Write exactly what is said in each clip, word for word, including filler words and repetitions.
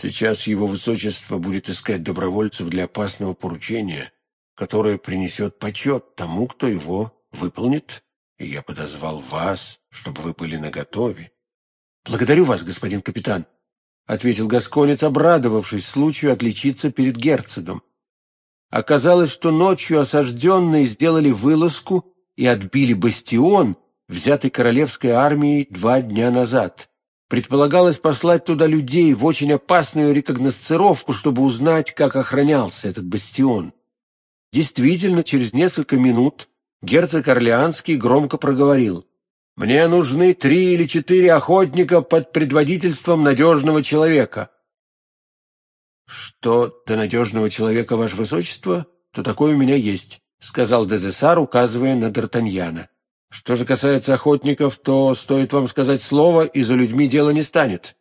Сейчас его высочество будет искать добровольцев для опасного поручения, которое принесет почет тому, кто его выполнит, и я подозвал вас, чтобы вы были наготове. — Благодарю вас, господин капитан, — ответил гасконец, обрадовавшись случаю отличиться перед герцогом. Оказалось, что ночью осажденные сделали вылазку и отбили бастион, взятый королевской армией два дня назад. Предполагалось послать туда людей в очень опасную рекогносцировку, чтобы узнать, как охранялся этот бастион. Действительно, через несколько минут герцог Орлеанский громко проговорил: «Мне нужны три или четыре охотника под предводительством надежного человека». «Что до надежного человека, ваше высочество, то такой у меня есть», — сказал Дезессар, указывая на Д'Артаньяна. «Что же касается охотников, то, стоит вам сказать слово, и за людьми дело не станет».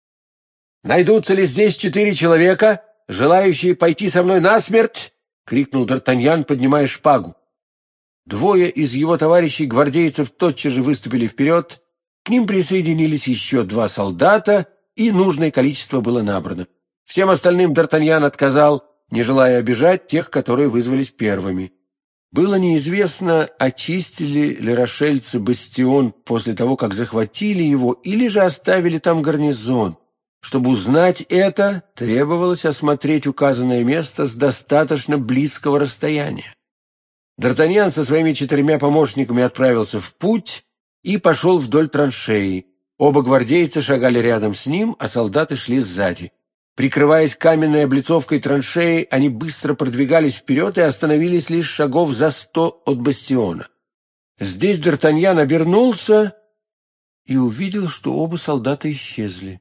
«Найдутся ли здесь четыре человека, желающие пойти со мной насмерть?» — крикнул Д'Артаньян, поднимая шпагу. Двое из его товарищей-гвардейцев тотчас же выступили вперед, к ним присоединились еще два солдата, и нужное количество было набрано. Всем остальным Д'Артаньян отказал, не желая обижать тех, которые вызвались первыми. Было неизвестно, очистили ли рошельцы бастион после того, как захватили его, или же оставили там гарнизон. Чтобы узнать это, требовалось осмотреть указанное место с достаточно близкого расстояния. Д'Артаньян со своими четырьмя помощниками отправился в путь и пошел вдоль траншеи. Оба гвардейца шагали рядом с ним, а солдаты шли сзади. Прикрываясь каменной облицовкой траншеи, они быстро продвигались вперед и остановились лишь шагов за сто от бастиона. Здесь Д'Артаньян обернулся и увидел, что оба солдата исчезли.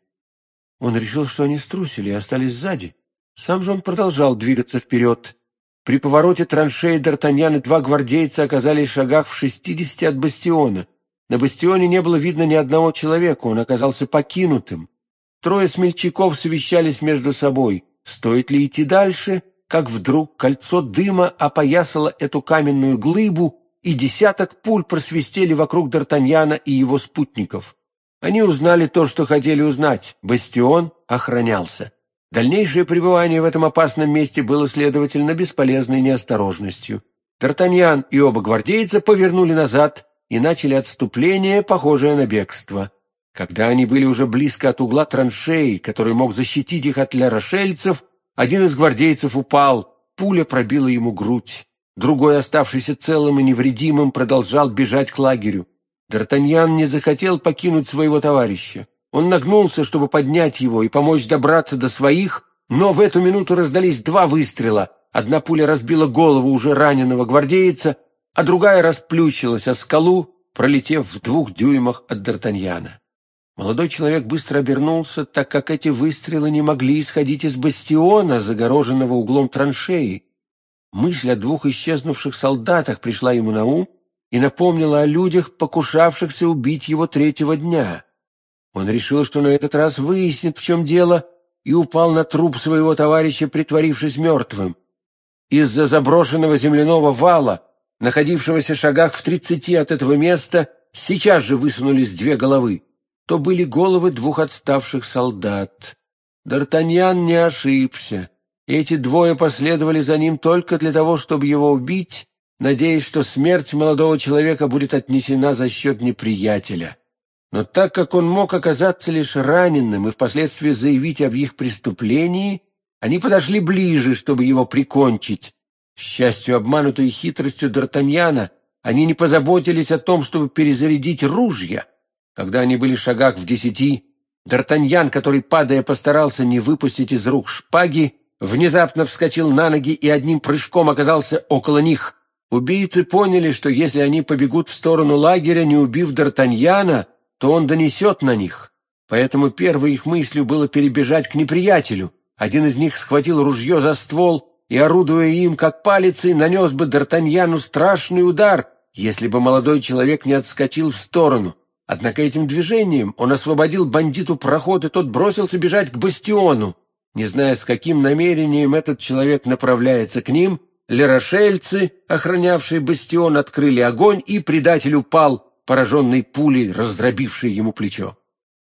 Он решил, что они струсили и остались сзади. Сам же он продолжал двигаться вперед. При повороте траншеи Д'Артаньян и два гвардейца оказались в шагах в шестидесяти от бастиона. На бастионе не было видно ни одного человека, он оказался покинутым. Трое смельчаков совещались между собой, стоит ли идти дальше, как вдруг кольцо дыма опоясало эту каменную глыбу, и десяток пуль просвистели вокруг Д'Артаньяна и его спутников. Они узнали то, что хотели узнать. Бастион охранялся. Дальнейшее пребывание в этом опасном месте было, следовательно, бесполезной неосторожностью. Д'Артаньян и оба гвардейца повернули назад и начали отступление, похожее на бегство. Когда они были уже близко от угла траншеи, который мог защитить их от ля-рошельцев, один из гвардейцев упал, пуля пробила ему грудь. Другой, оставшийся целым и невредимым, продолжал бежать к лагерю. Д'Артаньян не захотел покинуть своего товарища. Он нагнулся, чтобы поднять его и помочь добраться до своих, но в эту минуту раздались два выстрела. Одна пуля разбила голову уже раненого гвардейца, а другая расплющилась о скалу, пролетев в двух дюймах от Д'Артаньяна. Молодой человек быстро обернулся, так как эти выстрелы не могли исходить из бастиона, загороженного углом траншеи. Мысль о двух исчезнувших солдатах пришла ему на ум и напомнила о людях, покушавшихся убить его третьего дня. Он решил, что на этот раз выяснит, в чем дело, и упал на труп своего товарища, притворившись мертвым. Из-за заброшенного земляного вала, находившегося в шагах в тридцати от этого места, сейчас же высунулись две головы. То были головы двух отставших солдат. Д'Артаньян не ошибся. Эти двое последовали за ним только для того, чтобы его убить, надеясь, что смерть молодого человека будет отнесена за счет неприятеля. Но так как он мог оказаться лишь раненым и впоследствии заявить об их преступлении, они подошли ближе, чтобы его прикончить. К счастью, обманутые хитростью Д'Артаньяна, они не позаботились о том, чтобы перезарядить ружья. Когда они были в шагах в десяти, Д'Артаньян, который, падая, постарался не выпустить из рук шпаги, внезапно вскочил на ноги и одним прыжком оказался около них. Убийцы поняли, что если они побегут в сторону лагеря, не убив Д'Артаньяна, то он донесет на них. Поэтому первой их мыслью было перебежать к неприятелю. Один из них схватил ружье за ствол и, орудуя им как палицей, нанес бы Д'Артаньяну страшный удар, если бы молодой человек не отскочил в сторону. Однако этим движением он освободил бандиту проход, и тот бросился бежать к бастиону. Не зная, с каким намерением этот человек направляется к ним, ля-рошельцы, охранявшие бастион, открыли огонь, и предатель упал, пораженный пулей, раздробившей ему плечо.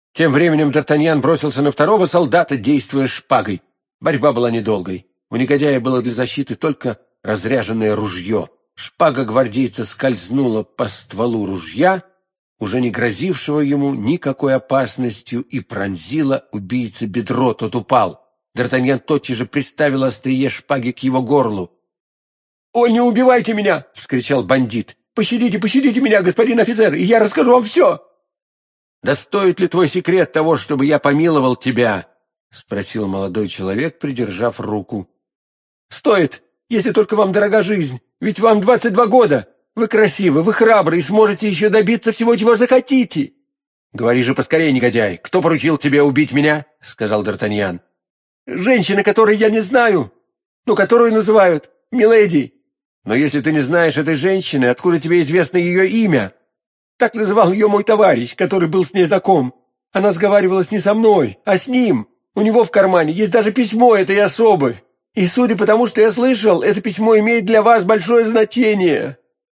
Тем временем Д'Артаньян бросился на второго солдата, действуя шпагой. Борьба была недолгой. У негодяя было для защиты только разряженное ружье. Шпага гвардейца скользнула по стволу ружья, уже не грозившего ему никакой опасностью, и пронзила убийце бедро. Тот упал. Д'Артаньян тотчас же приставил острие шпаги к его горлу. «О, не убивайте меня!» — вскричал бандит. «Пощадите, пощадите меня, господин офицер, и я расскажу вам все!» «Да стоит ли твой секрет того, чтобы я помиловал тебя?» — спросил молодой человек, придержав руку. «Стоит, если только вам дорога жизнь, ведь вам двадцать два года. Вы красивы, вы храбры и сможете еще добиться всего, чего захотите». «Говори же поскорее, негодяй, кто поручил тебе убить меня?» — сказал Д'Артаньян. «Женщина, которой я не знаю, но которую называют миледи». «Но если ты не знаешь этой женщины, откуда тебе известно ее имя?» «Так называл ее мой товарищ, который был с ней знаком. Она сговаривалась не со мной, а с ним. У него в кармане есть даже письмо этой особы. И судя по тому, что я слышал, это письмо имеет для вас большое значение».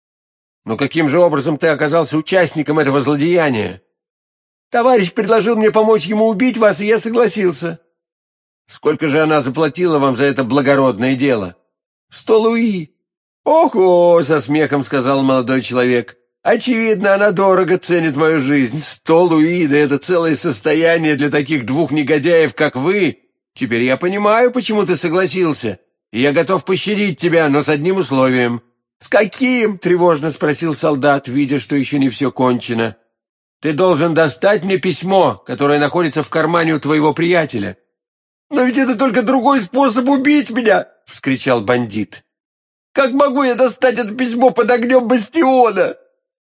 «Но каким же образом ты оказался участником этого злодеяния?» «Товарищ предложил мне помочь ему убить вас, и я согласился». «Сколько же она заплатила вам за это благородное дело?» «Сто луи». «Ого!» — со смехом сказал молодой человек. «Очевидно, она дорого ценит мою жизнь. Сто луи, да это целое состояние для таких двух негодяев, как вы. Теперь я понимаю, почему ты согласился, и я готов пощадить тебя, но с одним условием». «С каким?» — тревожно спросил солдат, видя, что еще не все кончено. «Ты должен достать мне письмо, которое находится в кармане у твоего приятеля». «Но ведь это только другой способ убить меня!» — вскричал бандит. «Как могу я достать это письмо под огнем бастиона?»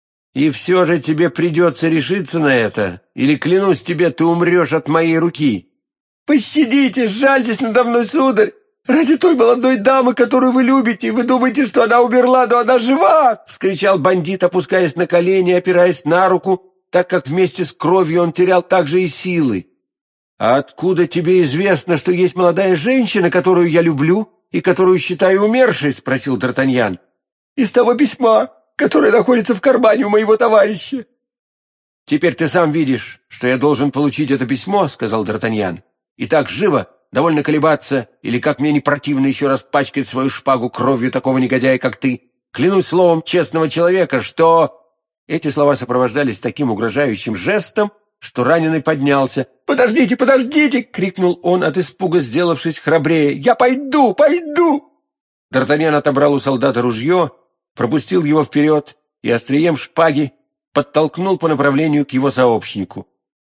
«И все же тебе придется решиться на это, или, клянусь тебе, ты умрешь от моей руки». «Пощадите, жальтесь надо мной, сударь! Ради той молодой дамы, которую вы любите, вы думаете, что она умерла, но она жива!» — вскричал бандит, опускаясь на колени, опираясь на руку, так как вместе с кровью он терял также и силы. «А откуда тебе известно, что есть молодая женщина, которую я люблю и которую считаю умершей?» — спросил Д'Артаньян. «Из того письма, которое находится в кармане у моего товарища». «Теперь ты сам видишь, что я должен получить это письмо», — сказал Д'Артаньян. «Итак, живо, довольно колебаться, или как мне не противно еще раз пачкать свою шпагу кровью такого негодяя, как ты. Клянусь словом честного человека, что...» Эти слова сопровождались таким угрожающим жестом, что раненый поднялся. «Подождите, подождите!» — крикнул он, от испуга сделавшись храбрее. «Я пойду, пойду!» Д'Артаньян отобрал у солдата ружье, пропустил его вперед и острием шпаги подтолкнул по направлению к его сообщнику.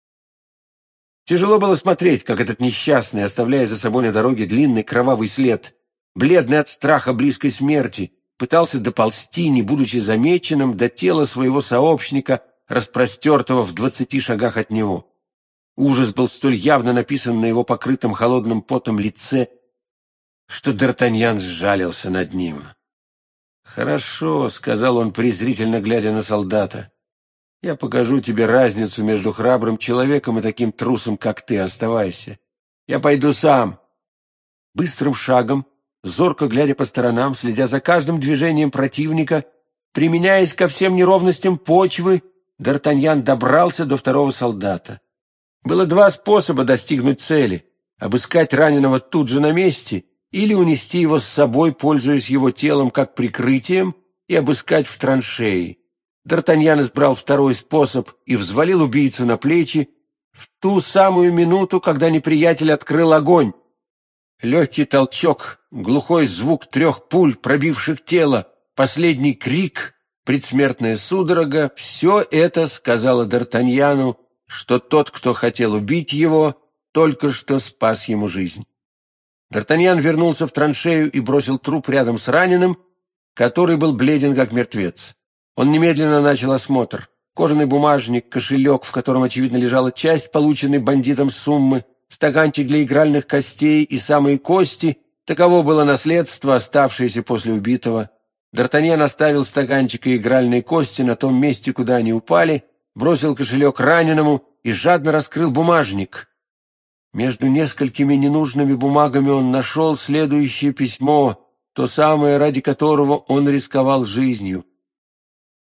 Тяжело было смотреть, как этот несчастный, оставляя за собой на дороге длинный кровавый след, бледный от страха близкой смерти, пытался доползти, не будучи замеченным, до тела своего сообщника, распростертого в двадцати шагах от него. Ужас был столь явно написан на его покрытом холодным потом лице, что Д'Артаньян сжалился над ним. «Хорошо», — сказал он, презрительно глядя на солдата. «Я покажу тебе разницу между храбрым человеком и таким трусом, как ты. Оставайся. Я пойду сам». Быстрым шагом, зорко глядя по сторонам, следя за каждым движением противника, применяясь ко всем неровностям почвы, Д'Артаньян добрался до второго солдата. Было два способа достигнуть цели — обыскать раненого тут же на месте или унести его с собой, пользуясь его телом как прикрытием, и обыскать в траншеи. Д'Артаньян избрал второй способ и взвалил убийцу на плечи в ту самую минуту, когда неприятель открыл огонь. Легкий толчок, глухой звук трех пуль, пробивших тело, последний крик, предсмертная судорога — все это сказала Д'Артаньяну, что тот, кто хотел убить его, только что спас ему жизнь. Д'Артаньян вернулся в траншею и бросил труп рядом с раненым, который был бледен как мертвец. Он немедленно начал осмотр. Кожаный бумажник, кошелек, в котором, очевидно, лежала часть полученной бандитом суммы, стаканчик для игральных костей и самые кости — таково было наследство, оставшееся после убитого. Д'Артаньян оставил стаканчик и игральные кости на том месте, куда они упали, бросил кошелек раненому и жадно раскрыл бумажник. Между несколькими ненужными бумагами он нашел следующее письмо, то самое, ради которого он рисковал жизнью.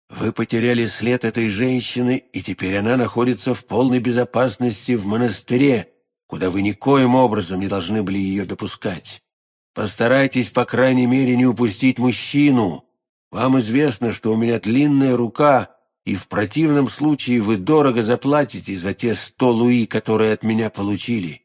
Вы потеряли след этой женщины, и теперь она находится в полной безопасности в монастыре, куда вы никоим образом не должны были ее допускать. Постарайтесь, по крайней мере, не упустить мужчину. Вам известно, что у меня длинная рука, и в противном случае вы дорого заплатите за те сто луи, которые от меня получили».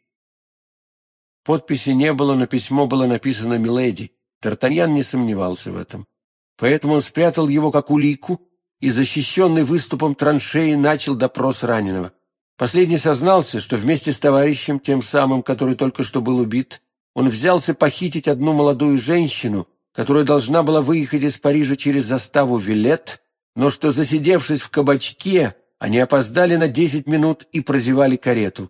Подписи не было, но письмо было написано «Миледи». Д'Артаньян не сомневался в этом. Поэтому он спрятал его как улику и, защищенный выступом траншеи, начал допрос раненого. Последний сознался, что вместе с товарищем, тем самым, который только что был убит, он взялся похитить одну молодую женщину, которая должна была выехать из Парижа через заставу Вилет, но что, засидевшись в кабачке, они опоздали на десять минут и прозевали карету.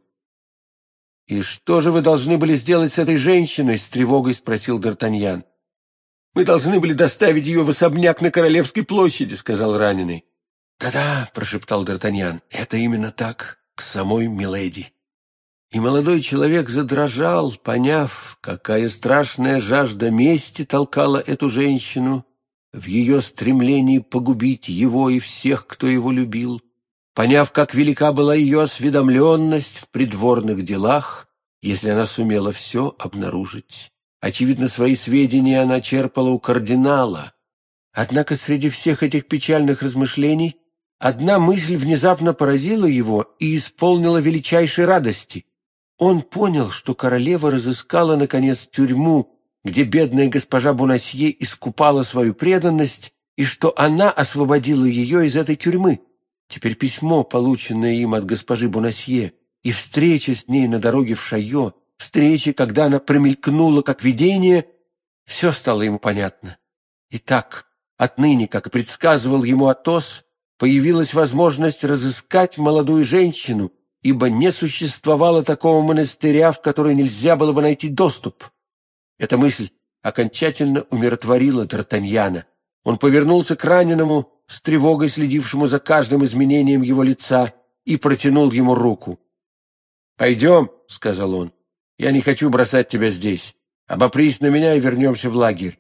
«И что же вы должны были сделать с этой женщиной?» — с тревогой спросил Д'Артаньян. «Мы должны были доставить ее в особняк на Королевской площади», — сказал раненый. «Да-да», — прошептал Д'Артаньян, — «это именно так, к самой миледи». И молодой человек задрожал, поняв, какая страшная жажда мести толкала эту женщину в ее стремлении погубить его и всех, кто его любил, поняв, как велика была ее осведомленность в придворных делах, если она сумела все обнаружить. Очевидно, свои сведения она черпала у кардинала. Однако среди всех этих печальных размышлений одна мысль внезапно поразила его и исполнила величайшей радости. Он понял, что королева разыскала, наконец, тюрьму, где бедная госпожа Бонасье искупала свою преданность, и что она освободила ее из этой тюрьмы. Теперь письмо, полученное им от госпожи Бонасье, и встреча с ней на дороге в Шайо, встреча, когда она промелькнула как видение, все стало ему понятно. Итак, отныне, как и предсказывал ему Атос, появилась возможность разыскать молодую женщину, ибо не существовало такого монастыря, в который нельзя было бы найти доступ. Эта мысль окончательно умиротворила Д'Артаньяна. Он повернулся к раненому, с тревогой следившему за каждым изменением его лица, и протянул ему руку. «Пойдем», — сказал он, — «я не хочу бросать тебя здесь. Обопрись на меня и вернемся в лагерь».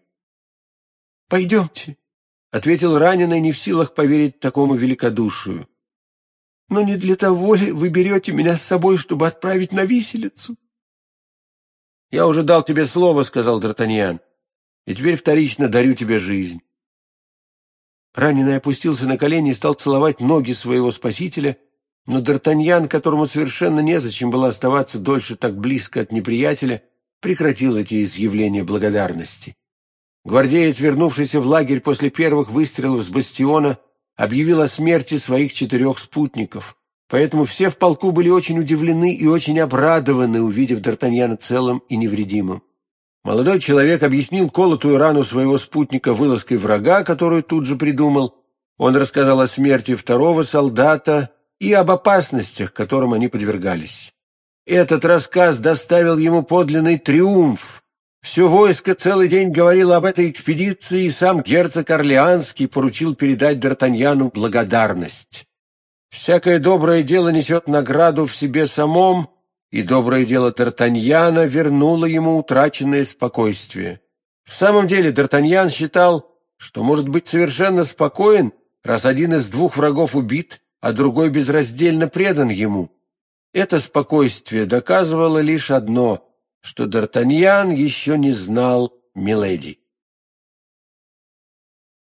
«Пойдемте», — ответил раненый, не в силах поверить такому великодушию. «Но не для того ли вы берете меня с собой, чтобы отправить на виселицу?» «Я уже дал тебе слово», — сказал Д'Артаньян, — «и теперь вторично дарю тебе жизнь». Раненый опустился на колени и стал целовать ноги своего спасителя, но Д'Артаньян, которому совершенно незачем было оставаться дольше так близко от неприятеля, прекратил эти изъявления благодарности. Гвардеец, вернувшийся в лагерь после первых выстрелов с бастиона, объявил о смерти своих четырех спутников, поэтому все в полку были очень удивлены и очень обрадованы, увидев Д'Артаньяна целым и невредимым. Молодой человек объяснил колотую рану своего спутника вылазкой врага, которую тут же придумал. Он рассказал о смерти второго солдата и об опасностях, которым они подвергались. Этот рассказ доставил ему подлинный триумф. Все войско целый день говорило об этой экспедиции, и сам герцог Орлеанский поручил передать Д'Артаньяну благодарность. Всякое доброе дело несет награду в себе самом, и доброе дело Д'Артаньяна вернуло ему утраченное спокойствие. В самом деле Д'Артаньян считал, что может быть совершенно спокоен, раз один из двух врагов убит, а другой безраздельно предан ему. Это спокойствие доказывало лишь одно, что Д'Артаньян еще не знал миледи.